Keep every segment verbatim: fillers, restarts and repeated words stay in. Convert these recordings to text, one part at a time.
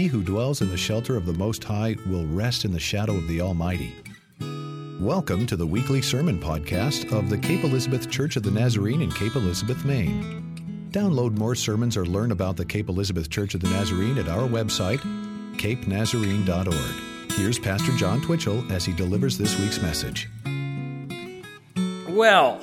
he who dwells in the shelter of the Most High will rest in the shadow of the Almighty. Welcome to the weekly sermon podcast of the Cape Elizabeth Church of the Nazarene in Cape Elizabeth, Maine. Download more sermons or learn about the Cape Elizabeth Church of the Nazarene at our website, cape nazarene dot org. Here's Pastor John Twitchell as he delivers this week's message. Well,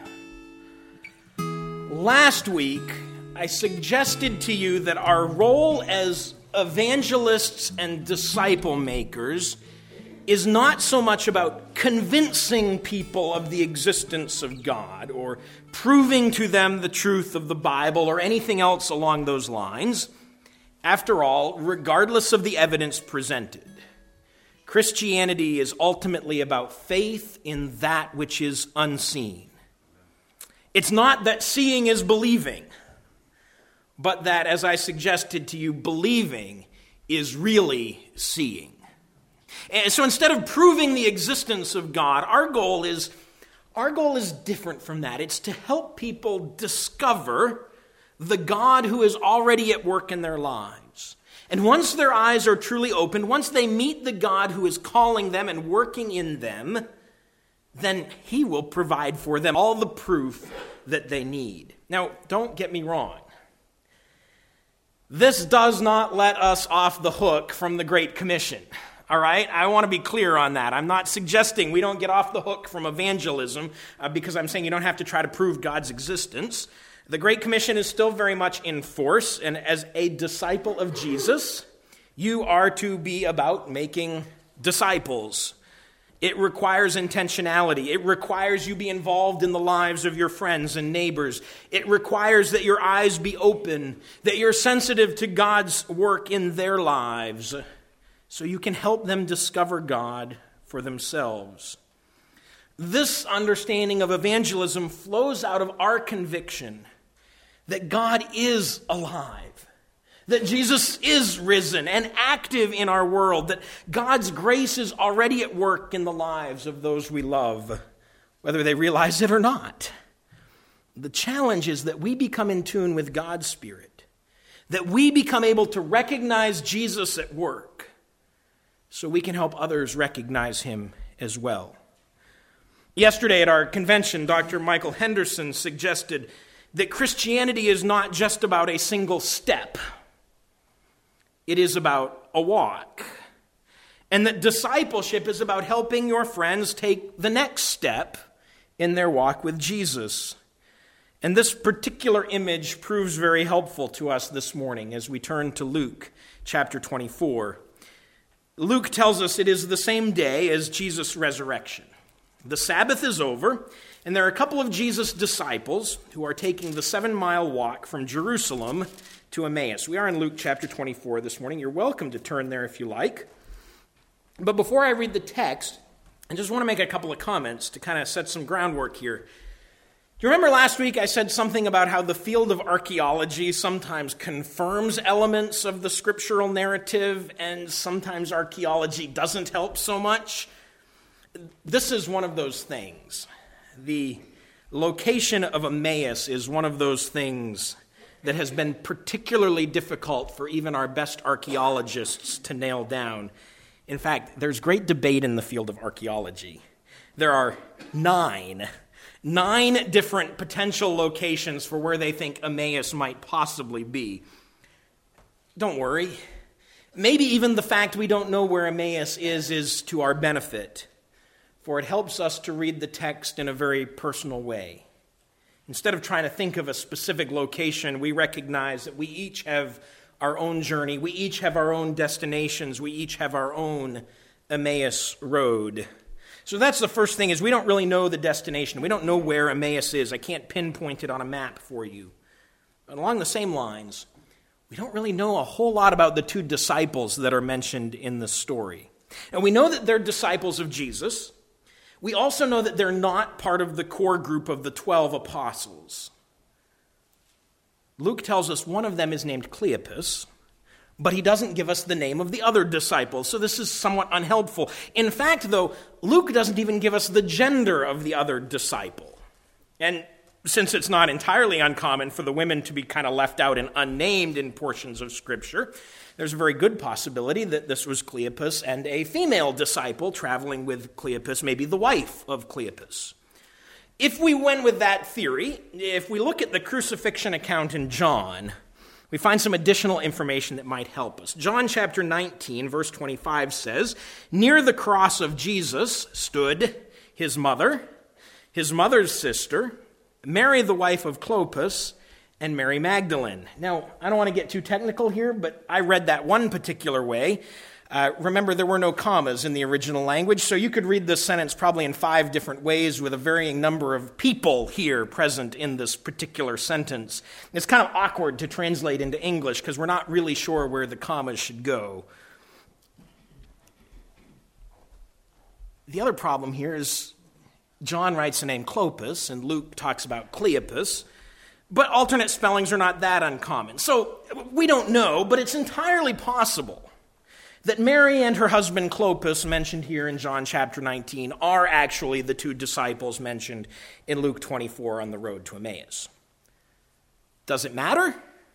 last week I suggested to you that our role as evangelists and disciple makers is not so much about convincing people of the existence of God or proving to them the truth of the Bible or anything else along those lines. After all, regardless of the evidence presented, Christianity is ultimately about faith in that which is unseen. It's not that seeing is believing, but that, as I suggested to you, believing is really seeing. And so instead of proving the existence of God, our goal is our goal is different from that. It's to help people discover the God who is already at work in their lives. And once their eyes are truly opened, once they meet the God who is calling them and working in them, then He will provide for them all the proof that they need. Now, don't get me wrong. This does not let us off the hook from the Great Commission. All right? I want to be clear on that. I'm not suggesting we don't get off the hook from evangelism uh, because I'm saying you don't have to try to prove God's existence. The Great Commission is still very much in force, and as a disciple of Jesus, you are to be about making disciples. It requires intentionality. It requires you be involved in the lives of your friends and neighbors. It requires that your eyes be open, that you're sensitive to God's work in their lives, so you can help them discover God for themselves. This understanding of evangelism flows out of our conviction that God is alive, that Jesus is risen and active in our world, that God's grace is already at work in the lives of those we love, whether they realize it or not. The challenge is that we become in tune with God's Spirit, that we become able to recognize Jesus at work, so we can help others recognize Him as well. Yesterday at our convention, Doctor Michael Henderson suggested that Christianity is not just about a single step. It is about a walk. And that discipleship is about helping your friends take the next step in their walk with Jesus. And this particular image proves very helpful to us this morning as we turn to Luke chapter twenty-four. Luke tells us it is the same day as Jesus' resurrection. The Sabbath is over, and there are a couple of Jesus' disciples who are taking the seven-mile walk from Jerusalem to Emmaus. We are in Luke chapter twenty-four this morning. You're welcome to turn there if you like. But before I read the text, I just want to make a couple of comments to kind of set some groundwork here. Do you remember last week I said something about how the field of archaeology sometimes confirms elements of the scriptural narrative, and sometimes archaeology doesn't help so much? This is one of those things. The location of Emmaus is one of those things that has been particularly difficult for even our best archaeologists to nail down. In fact, there's great debate in the field of archaeology. There are nine, nine different potential locations for where they think Emmaus might possibly be. Don't worry. Maybe even the fact we don't know where Emmaus is is to our benefit, for it helps us to read the text in a very personal way. Instead of trying to think of a specific location, we recognize that we each have our own journey. We each have our own destinations. We each have our own Emmaus road. So that's the first thing, is we don't really know the destination. We don't know where Emmaus is. I can't pinpoint it on a map for you. But along the same lines, we don't really know a whole lot about the two disciples that are mentioned in the story. And we know that they're disciples of Jesus. We also know that they're not part of the core group of the twelve apostles. Luke tells us one of them is named Cleopas, but he doesn't give us the name of the other disciple, so this is somewhat unhelpful. In fact, though, Luke doesn't even give us the gender of the other disciple. And Since it's not entirely uncommon for the women to be kind of left out and unnamed in portions of Scripture, there's a very good possibility that this was Cleopas and a female disciple traveling with Cleopas, maybe the wife of Cleopas. If we went with that theory, if we look at the crucifixion account in John, we find some additional information that might help us. John chapter nineteen, verse twenty-five says, "Near the cross of Jesus stood his mother, his mother's sister, Mary the wife of Clopas, and Mary Magdalene." Now, I don't want to get too technical here, but I read that one particular way. Uh, remember, there were no commas in the original language, so you could read this sentence probably in five different ways with a varying number of people here present in this particular sentence. It's kind of awkward to translate into English because we're not really sure where the commas should go. The other problem here is John writes the name Clopas, and Luke talks about Cleopas, but alternate spellings are not that uncommon. So we don't know, but it's entirely possible that Mary and her husband Clopas, mentioned here in John chapter nineteen, are actually the two disciples mentioned in Luke twenty-four on the road to Emmaus. Does it matter?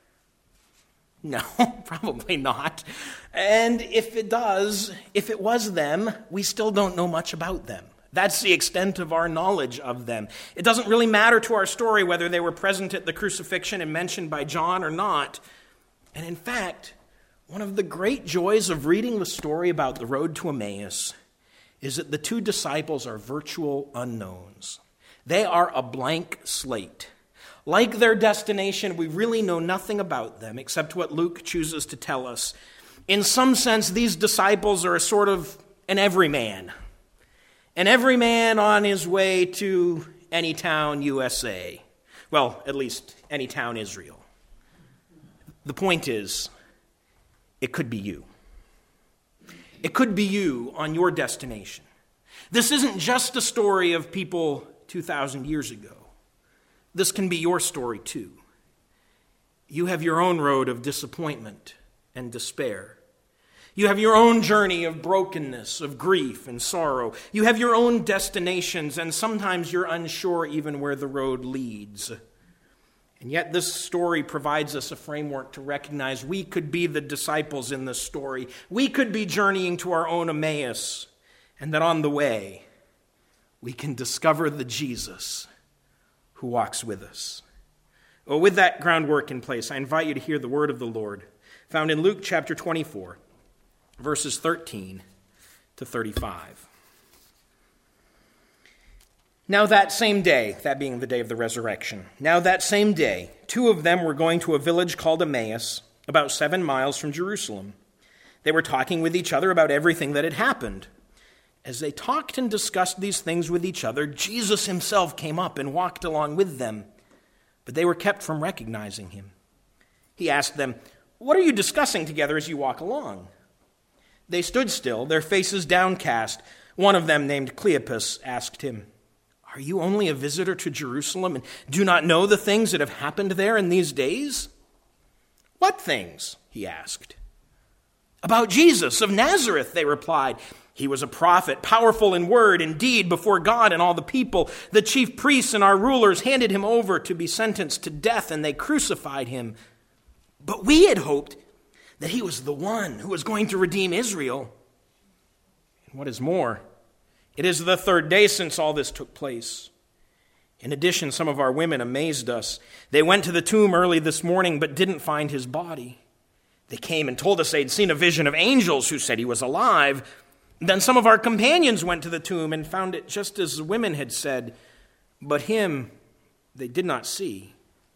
No, probably not. And if it does, if it was them, we still don't know much about them. That's the extent of our knowledge of them. It doesn't really matter to our story whether they were present at the crucifixion and mentioned by John or not. And in fact, one of the great joys of reading the story about the road to Emmaus is that the two disciples are virtual unknowns. They are a blank slate. Like their destination, we really know nothing about them except what Luke chooses to tell us. In some sense, these disciples are a sort of an everyman. An everyman on his way to any town, U S A. Well, at least any town, Israel. The point is, it could be you. It could be you on your destination. This isn't just a story of people two thousand years ago. This can be your story too. You have your own road of disappointment and despair. You have your own journey of brokenness, of grief and sorrow. You have your own destinations, and sometimes you're unsure even where the road leads. And yet this story provides us a framework to recognize we could be the disciples in this story. We could be journeying to our own Emmaus, and that on the way, we can discover the Jesus who walks with us. Well, with that groundwork in place, I invite you to hear the word of the Lord, found in Luke chapter twenty-four, verses thirteen to thirty-five. Now that same day, that being the day of the resurrection, now that same day, two of them were going to a village called Emmaus, about seven miles from Jerusalem. They were talking with each other about everything that had happened. As they talked and discussed these things with each other, Jesus himself came up and walked along with them, but they were kept from recognizing him. He asked them, "What are you discussing together as you walk along?" They stood still, their faces downcast. One of them, named Cleopas, asked him, "Are you only a visitor to Jerusalem and do not know the things that have happened there in these days?" "What things?" he asked. "About Jesus of Nazareth," they replied. "He was a prophet, powerful in word and deed before God and all the people. The chief priests and our rulers handed him over to be sentenced to death, and they crucified him. But we had hoped that he was the one who was going to redeem Israel. And what is more, it is the third day since all this took place. In addition, some of our women amazed us. They went to the tomb early this morning but didn't find his body. They came and told us they'd seen a vision of angels who said he was alive. Then some of our companions went to the tomb and found it just as the women had said, but him they did not see."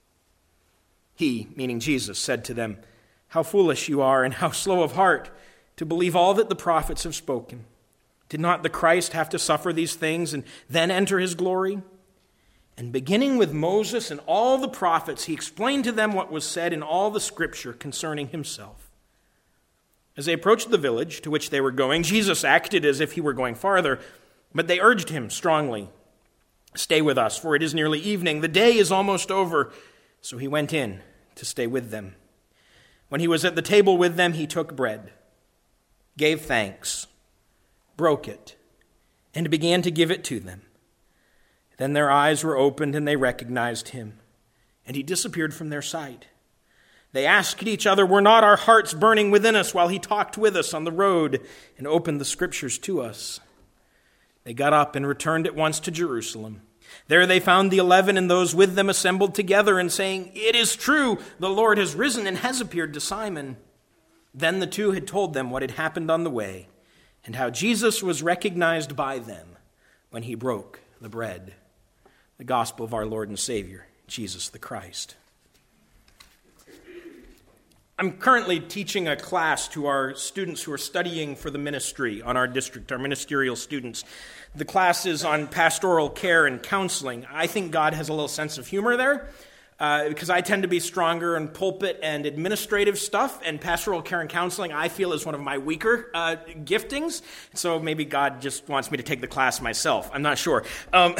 He, meaning Jesus, said to them, "How foolish you are and how slow of heart to believe all that the prophets have spoken. Did not the Christ have to suffer these things and then enter his glory?" And beginning with Moses and all the prophets, he explained to them what was said in all the scripture concerning himself. As they approached the village to which they were going, Jesus acted as if he were going farther, but they urged him strongly, "Stay with us, for it is nearly evening. The day is almost over." So he went in to stay with them. When he was at the table with them, he took bread, gave thanks, broke it, and began to give it to them. Then their eyes were opened and they recognized him, and he disappeared from their sight. They asked each other, were not our hearts burning within us while he talked with us on the road and opened the scriptures to us? They got up and returned at once to Jerusalem. There they found the eleven and those with them assembled together and saying, it is true, the Lord has risen and has appeared to Simon. Then the two had told them what had happened on the way and how Jesus was recognized by them when he broke the bread. The gospel of our Lord and Savior, Jesus the Christ. I'm currently teaching a class to our students who are studying for the ministry on our district, our ministerial students. The class is on pastoral care and counseling. I think God has a little sense of humor there uh, because I tend to be stronger in pulpit and administrative stuff, and pastoral care and counseling I feel is one of my weaker uh, giftings. So maybe God just wants me to take the class myself. I'm not sure. Um,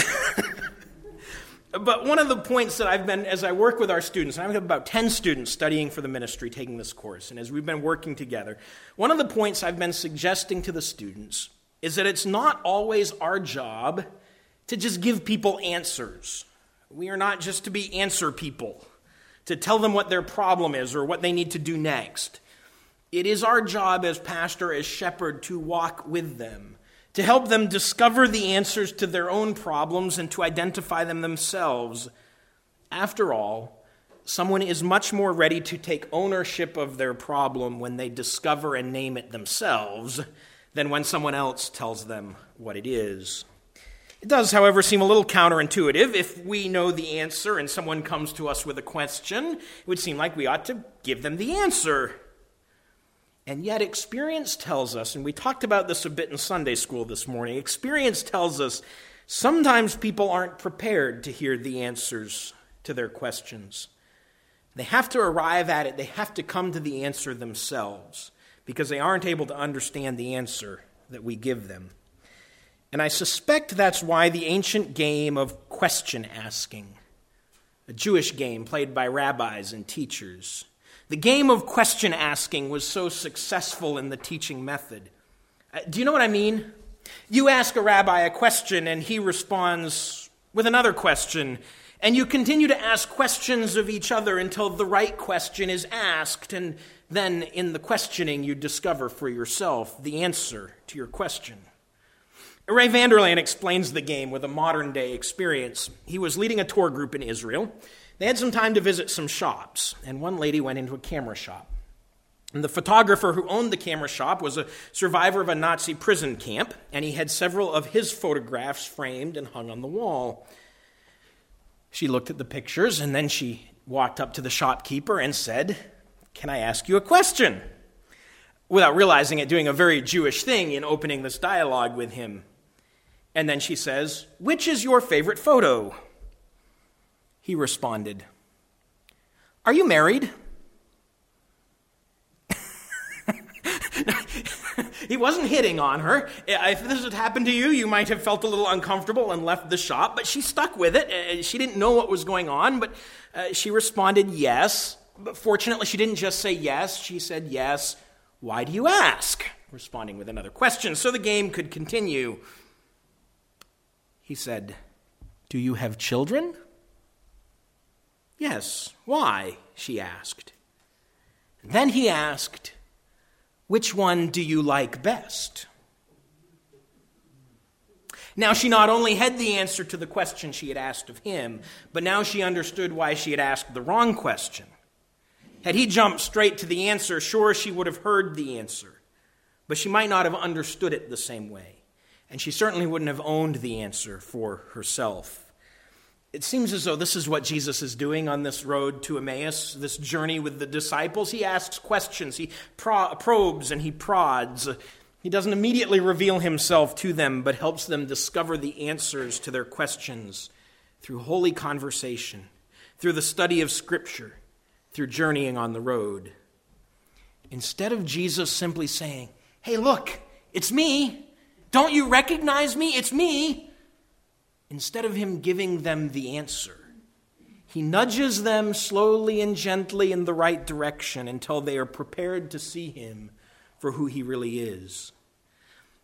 But one of the points that I've been, as I work with our students, and I have about ten students studying for the ministry taking this course, and as we've been working together, one of the points I've been suggesting to the students is that it's not always our job to just give people answers. We are not just to be answer people, to tell them what their problem is or what they need to do next. It is our job as pastor, as shepherd, to walk with them, to help them discover the answers to their own problems and to identify them themselves. After all, someone is much more ready to take ownership of their problem when they discover and name it themselves than when someone else tells them what it is. It does, however, seem a little counterintuitive. If we know the answer and someone comes to us with a question, it would seem like we ought to give them the answer. And yet experience tells us, and we talked about this a bit in Sunday school this morning, experience tells us sometimes people aren't prepared to hear the answers to their questions. They have to arrive at it, they have to come to the answer themselves because they aren't able to understand the answer that we give them. And I suspect that's why the ancient game of question asking, a Jewish game played by rabbis and teachers, the game of question asking was so successful in the teaching method. Uh, do you know what I mean? You ask a rabbi a question and he responds with another question, and you continue to ask questions of each other until the right question is asked, and then in the questioning you discover for yourself the answer to your question. Ray Vanderlaan explains the game with a modern-day experience. He was leading a tour group in Israel. They had some time to visit some shops, and one lady went into a camera shop. And the photographer who owned the camera shop was a survivor of a Nazi prison camp, and he had several of his photographs framed and hung on the wall. She looked at the pictures, and then she walked up to the shopkeeper and said, "Can I ask you a question?" Without realizing it, doing a very Jewish thing in opening this dialogue with him. And then she says, "Which is your favorite photo?" He responded, "Are you married?" He wasn't hitting on her. If this had happened to you, you might have felt a little uncomfortable and left the shop, but she stuck with it. She didn't know what was going on, but uh, she responded yes. But fortunately, she didn't just say yes. She said yes. "Why do you ask?" Responding with another question so the game could continue. He said, "Do you have children?" "Yes. Why?" she asked. Then he asked, "Which one do you like best?" Now she not only had the answer to the question she had asked of him, but now she understood why she had asked the wrong question. Had he jumped straight to the answer, sure, she would have heard the answer, but she might not have understood it the same way, and she certainly wouldn't have owned the answer for herself. It seems as though this is what Jesus is doing on this road to Emmaus, this journey with the disciples. He asks questions, he pro- probes, and he prods. He doesn't immediately reveal himself to them, but helps them discover the answers to their questions through holy conversation, through the study of Scripture, through journeying on the road. Instead of Jesus simply saying, "Hey, look, it's me. Don't you recognize me? It's me." Instead of him giving them the answer, he nudges them slowly and gently in the right direction until they are prepared to see him for who he really is.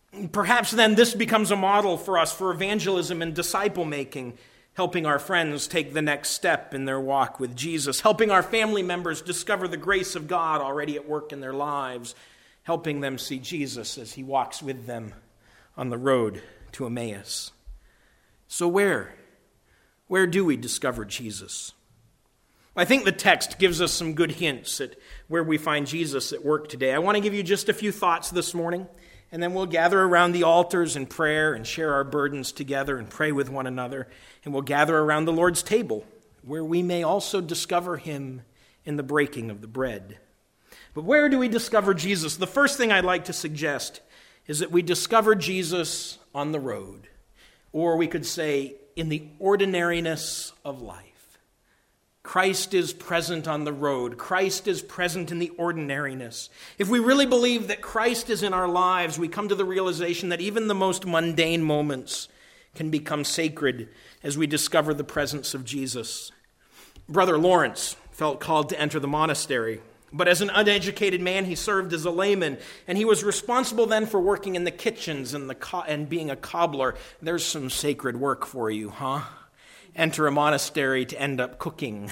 Perhaps then this becomes a model for us for evangelism and disciple making, helping our friends take the next step in their walk with Jesus, helping our family members discover the grace of God already at work in their lives, helping them see Jesus as he walks with them on the road to Emmaus. So where? Where do we discover Jesus? I think the text gives us some good hints at where we find Jesus at work today. I want to give you just a few thoughts this morning, and then we'll gather around the altars in prayer and share our burdens together and pray with one another. And we'll gather around the Lord's table, where we may also discover him in the breaking of the bread. But where do we discover Jesus? The first thing I'd like to suggest is that we discover Jesus on the road, or we could say in the ordinariness of life. Christ is present on the road. Christ is present in the ordinariness. If we really believe that Christ is in our lives, we come to the realization that even the most mundane moments can become sacred as we discover the presence of Jesus. Brother Lawrence felt called to enter the monastery, but as an uneducated man, he served as a layman, and he was responsible then for working in the kitchens and, the co- and being a cobbler. There's some sacred work for you, huh? Enter a monastery to end up cooking.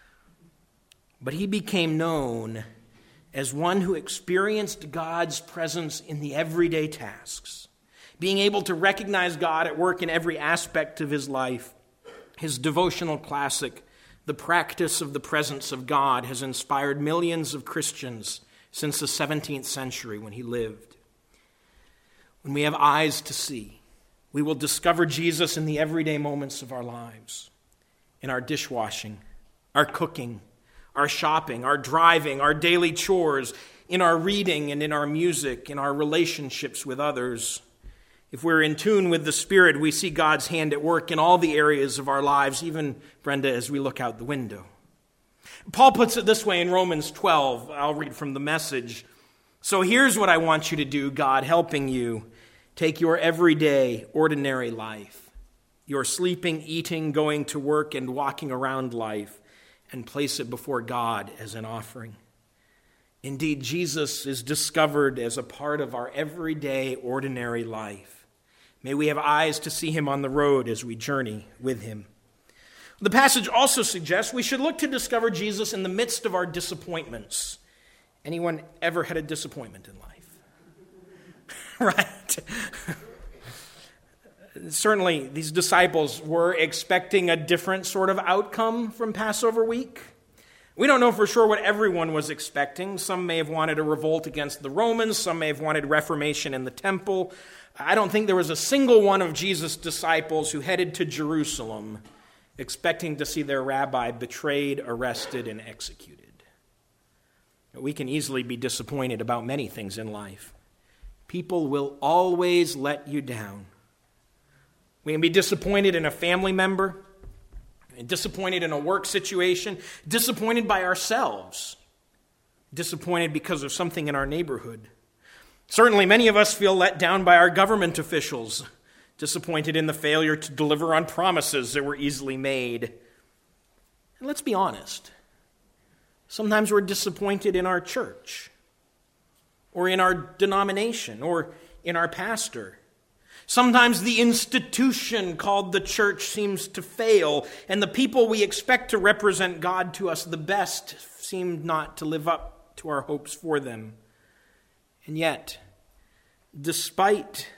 But he became known as one who experienced God's presence in the everyday tasks, being able to recognize God at work in every aspect of his life. His devotional classic, The Practice of the Presence of God, has inspired millions of Christians since the seventeenth century when he lived. When we have eyes to see, we will discover Jesus in the everyday moments of our lives, in our dishwashing, our cooking, our shopping, our driving, our daily chores, in our reading and in our music, in our relationships with others. If we're in tune with the Spirit, we see God's hand at work in all the areas of our lives, even, Brenda, as we look out the window. Paul puts it this way in Romans twelve. I'll read from the Message. So here's what I want you to do, God helping you. Take your everyday, ordinary life, your sleeping, eating, going to work, and walking around life, and place it before God as an offering. Indeed, Jesus is discovered as a part of our everyday, ordinary life. May we have eyes to see him on the road as we journey with him. The passage also suggests we should look to discover Jesus in the midst of our disappointments. Anyone ever had a disappointment in life? Right. Certainly, these disciples were expecting a different sort of outcome from Passover week. We don't know for sure what everyone was expecting. Some may have wanted a revolt against the Romans. Some may have wanted reformation in the temple. I don't think there was a single one of Jesus' disciples who headed to Jerusalem expecting to see their rabbi betrayed, arrested, and executed. We can easily be disappointed about many things in life. People will always let you down. We can be disappointed in a family member, disappointed in a work situation, disappointed by ourselves, disappointed because of something in our neighborhood. Certainly, many of us feel let down by our government officials, disappointed in the failure to deliver on promises that were easily made. And let's be honest. Sometimes we're disappointed in our church, or in our denomination, or in our pastor. Sometimes the institution called the church seems to fail, and the people we expect to represent God to us the best seem not to live up to our hopes for them. And yet, despite,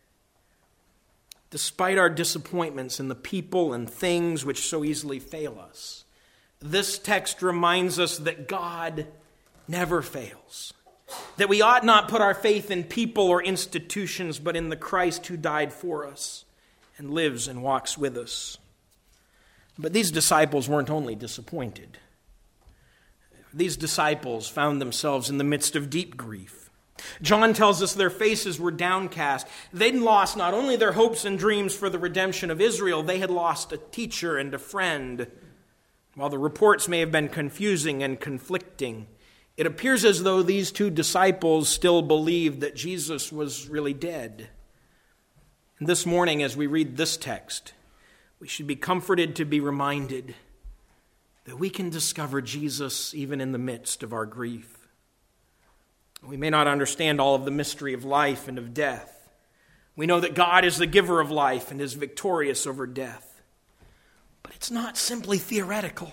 despite our disappointments in the people and things which so easily fail us, this text reminds us that God never fails. That we ought not put our faith in people or institutions, but in the Christ who died for us and lives and walks with us. But these disciples weren't only disappointed. These disciples found themselves in the midst of deep grief. John tells us their faces were downcast. They'd lost not only their hopes and dreams for the redemption of Israel, they had lost a teacher and a friend. While the reports may have been confusing and conflicting, it appears as though these two disciples still believed that Jesus was really dead. And this morning, as we read this text, we should be comforted to be reminded that we can discover Jesus even in the midst of our grief. We may not understand all of the mystery of life and of death, We know that God is the giver of life and is victorious over death. But it's not simply theoretical.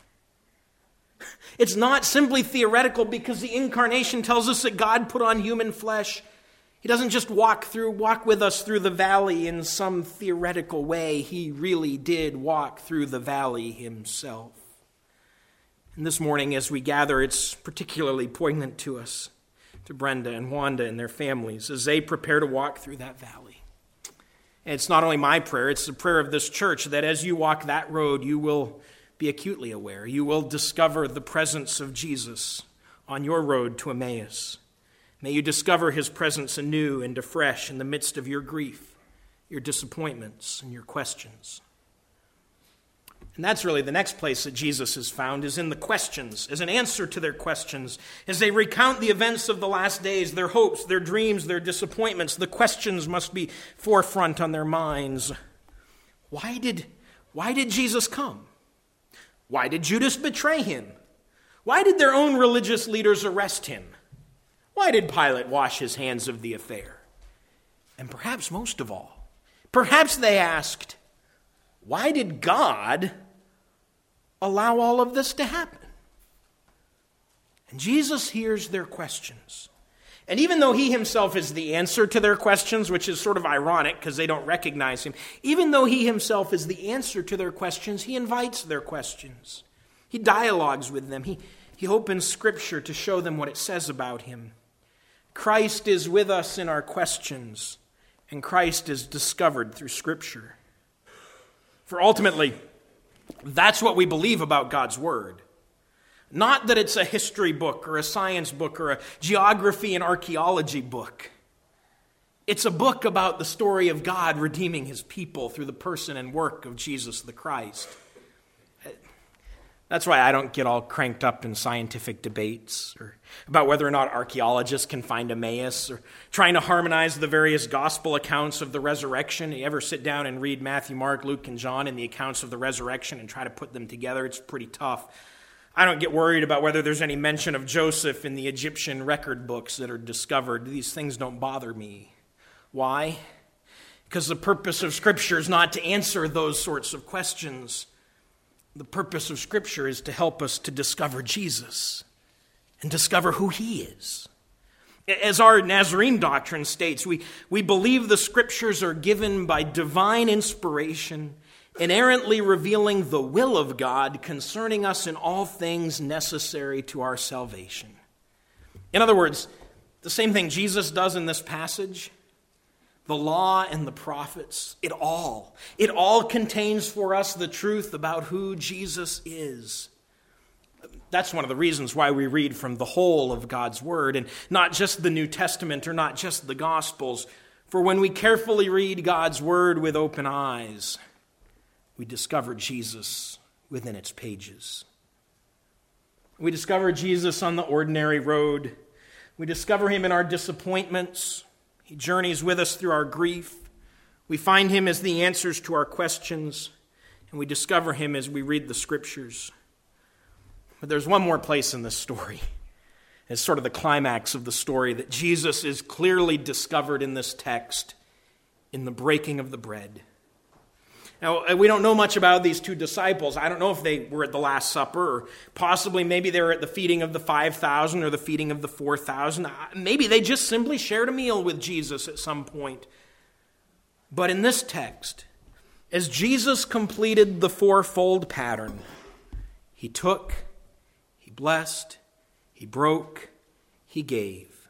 It's not simply theoretical because the incarnation tells us that God put on human flesh. He doesn't just walk through, walk with us through the valley in some theoretical way. He really did walk through the valley himself. And this morning as we gather, it's particularly poignant to us, to Brenda and Wanda and their families, as they prepare to walk through that valley. And it's not only my prayer, it's the prayer of this church, that as you walk that road, you will be acutely aware. You will discover the presence of Jesus on your road to Emmaus. May you discover his presence anew and afresh in the midst of your grief, your disappointments, and your questions. And that's really the next place that Jesus is found, is in the questions, as an answer to their questions. As they recount the events of the last days, their hopes, their dreams, their disappointments, the questions must be forefront on their minds. Why did, why did Jesus come? Why did Judas betray him? Why did their own religious leaders arrest him? Why did Pilate wash his hands of the affair? And perhaps most of all, perhaps they asked, why did God allow all of this to happen? And Jesus hears their questions. And even though he himself is the answer to their questions, which is sort of ironic because they don't recognize him, even though he himself is the answer to their questions, he invites their questions. He dialogues with them. He, he opens Scripture to show them what it says about him. Christ is with us in our questions, and Christ is discovered through Scripture. For ultimately, that's what we believe about God's Word. Not that it's a history book or a science book or a geography and archaeology book. It's a book about the story of God redeeming his people through the person and work of Jesus the Christ. That's why I don't get all cranked up in scientific debates or about whether or not archaeologists can find Emmaus or trying to harmonize the various gospel accounts of the resurrection. You ever sit down and read Matthew, Mark, Luke, and John and the accounts of the resurrection and try to put them together? It's pretty tough. I don't get worried about whether there's any mention of Joseph in the Egyptian record books that are discovered. These things don't bother me. Why? Because the purpose of Scripture is not to answer those sorts of questions. The purpose of Scripture is to help us to discover Jesus and discover who he is. As our Nazarene doctrine states, we, we believe the Scriptures are given by divine inspiration, inerrantly revealing the will of God concerning us in all things necessary to our salvation. In other words, the same thing Jesus does in this passage, the law and the prophets, it all, it all contains for us the truth about who Jesus is. That's one of the reasons why we read from the whole of God's Word and not just the New Testament or not just the Gospels. For when we carefully read God's Word with open eyes, we discover Jesus within its pages. We discover Jesus on the ordinary road. We discover him in our disappointments. He journeys with us through our grief. We find him as the answers to our questions. And we discover him as we read the Scriptures. But there's one more place in this story. It's sort of the climax of the story that Jesus is clearly discovered in this text in the breaking of the bread. Now, we don't know much about these two disciples. I don't know if they were at the Last Supper, or possibly maybe they were at the feeding of the five thousand or the feeding of the four thousand. Maybe they just simply shared a meal with Jesus at some point. But in this text, as Jesus completed the fourfold pattern, he took, he blessed, he broke, he gave.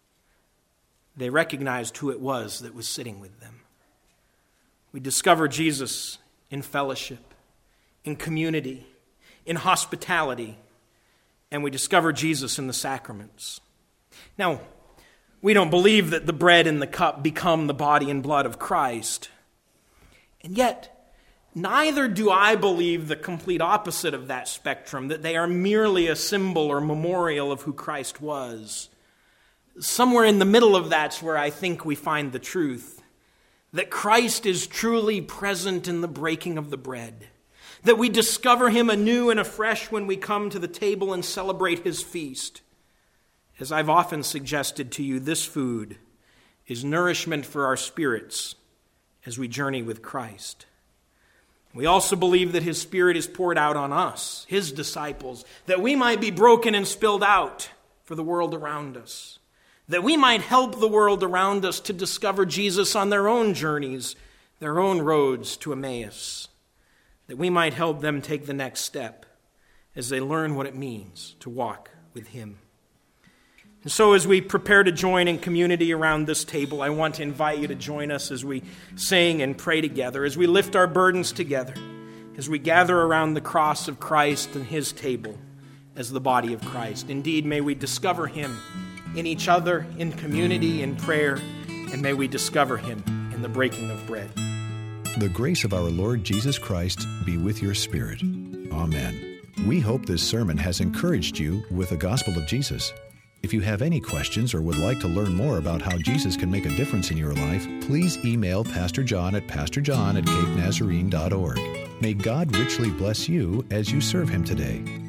They recognized who it was that was sitting with them. We discover Jesus in fellowship, in community, in hospitality, and we discover Jesus in the sacraments. Now, we don't believe that the bread and the cup become the body and blood of Christ. And yet, neither do I believe the complete opposite of that spectrum, that they are merely a symbol or memorial of who Christ was. Somewhere in the middle of that's where I think we find the truth. That Christ is truly present in the breaking of the bread. That we discover him anew and afresh when we come to the table and celebrate his feast. As I've often suggested to you, this food is nourishment for our spirits as we journey with Christ. We also believe that his Spirit is poured out on us, his disciples, that we might be broken and spilled out for the world around us, that we might help the world around us to discover Jesus on their own journeys, their own roads to Emmaus, that we might help them take the next step as they learn what it means to walk with him. And so as we prepare to join in community around this table, I want to invite you to join us as we sing and pray together, as we lift our burdens together, as we gather around the cross of Christ and his table as the body of Christ. Indeed, may we discover him in each other, in community, in prayer, and may we discover him in the breaking of bread. The grace of our Lord Jesus Christ be with your spirit. Amen. We hope this sermon has encouraged you with the gospel of Jesus. If you have any questions or would like to learn more about how Jesus can make a difference in your life, please email Pastor John at pastor john at cape nazarene dot org. May God richly bless you as you serve him today.